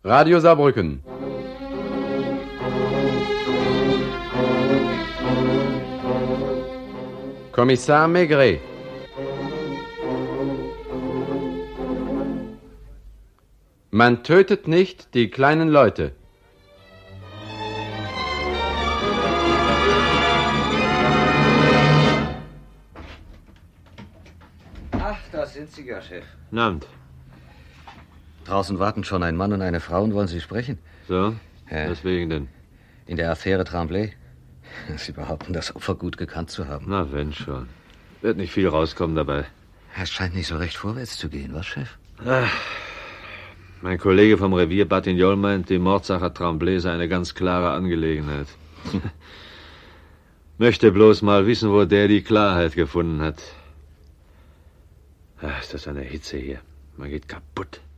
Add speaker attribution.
Speaker 1: Radio Saarbrücken. Kommissar Maigret. Man tötet nicht die kleinen Leute.
Speaker 2: Ach, da sind Sie ja, Chef.
Speaker 3: Guten Abend.
Speaker 2: Draußen warten schon ein Mann und eine Frau und wollen Sie sprechen.
Speaker 3: So?
Speaker 2: Ja.
Speaker 3: Weswegen denn?
Speaker 2: In der Affäre Tremblay. Sie behaupten, das Opfer gut gekannt zu haben.
Speaker 3: Na, wenn schon. Wird nicht viel rauskommen dabei.
Speaker 2: Es scheint nicht so recht vorwärts zu gehen, was, Chef?
Speaker 3: Ach, mein Kollege vom Revier Batignolles meint, die Mordsache Tremblay sei eine ganz klare Angelegenheit. Möchte bloß mal wissen, wo der die Klarheit gefunden hat. Ach, ist das eine Hitze hier. Man geht kaputt.